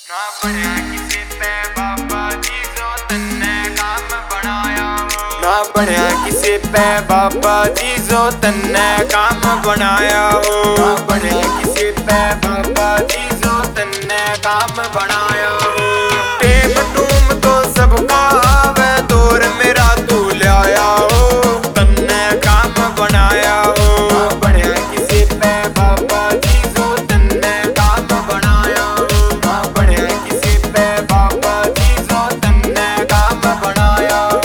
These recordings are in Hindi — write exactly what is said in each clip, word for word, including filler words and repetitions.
ना बढ़िया किसी पे बाबा जी जो तन्ने काम बनाया हो। ना बढ़िया किसी पे बाबा जी जो तन्ने काम बनाया हो। ना बढ़िया किसी पे बाबा जी जो तन्ने काम बनाया हो। टेम टूम तो सबका आवे दौर मेरा तू लाया हो। तन्ने काम बनाया हो। ना बढ़िया किसी पे बाबा जी जो तन्ने काम बनाया हो। ना बढ़िया किसी पे बाबा जी जो तन्ने काम बनाया हो।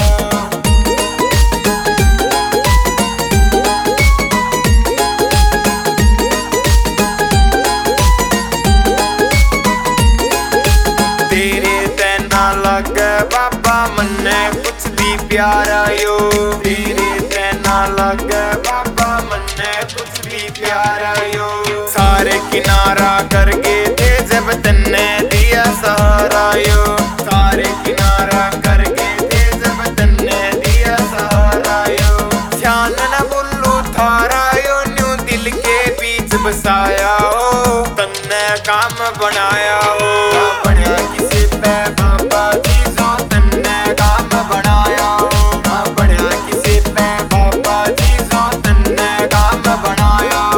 तेरे तेना लगे बाबा मन्ने कुछ भी प्यारा यो। तेरे तेना लगे बाबा मन्ने कुछ भी प्यारा यो। सारे किनारा करके थे जब तन्ने दिया सहारा यो। सारे किनारा करके थे जब तन्ने दिया सहारा यो। ध्यान न बुल्लू थारा यो न्यू दिल के बीच बसाया हो। तन्ने काम बनाया हो। बढ़िया किसी पे बाबा जी जो तन्ने काम बनाया हो। ना बढ़िया किसी पे बाबा जी जो तन्ने काम बनाया हो।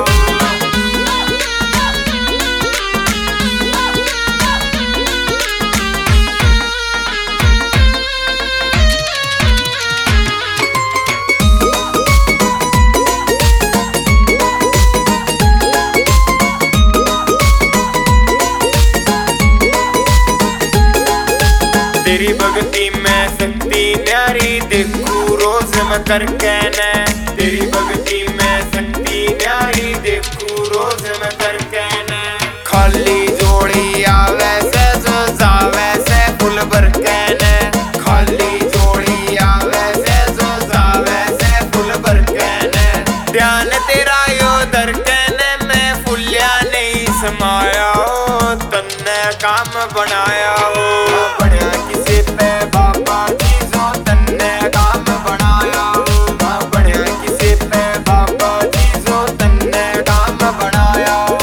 तेरी भक्ति में शक्ति न्यारी देखू रोज मैं करके ने। तेरी भक्ति में शक्ति न्यारी देखू रोज मैं करके ने। खाली जोड़ी आवे से जो जावे से फुल भर के ने। खाली जोड़ी आवे से जो जावे से फुल भर के ने। ध्यान तेरा यो दर के ने मैं फुलिया नहीं समाया हो। तन्ने काम बनाया हो। बढ़िया किसी पे बाबा जी जो तन्ने काम बनाया हो। ना बढ़िया किसी पे बाबा जी जो तन्ने काम बनाया हो।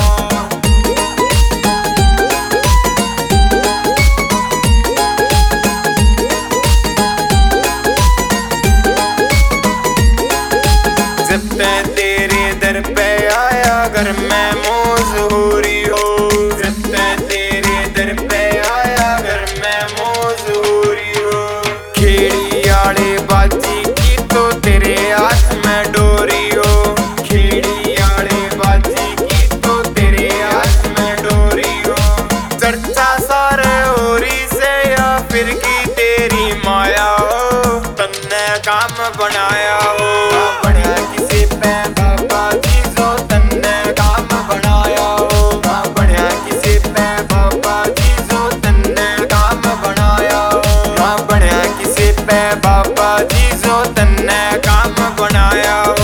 जब तक तेरे दर पे आया घर में मौज हो रही हो। जब तक तेरे दर पे आया घर में मौज हो रही हो। खेड़ी आड़े बाजी की तो तेरे हाथ में डोरी हो। खेड़ी आड़े बाजी की तो तेरे हाथ में डोरी हो। चर्चा सारे होरी से या फिर की तेरी माया हो। तन्ने काम बनाया हो। बढ़िया किसी पे बाबा जी जो तन्ने काम बनाया हो। ना बढ़िया किसी पे बाबा जी जो तन्ने काम बनाया हो। ना बढ़िया किसी पे बाबा जी जो तन्ने काम बनाया हो।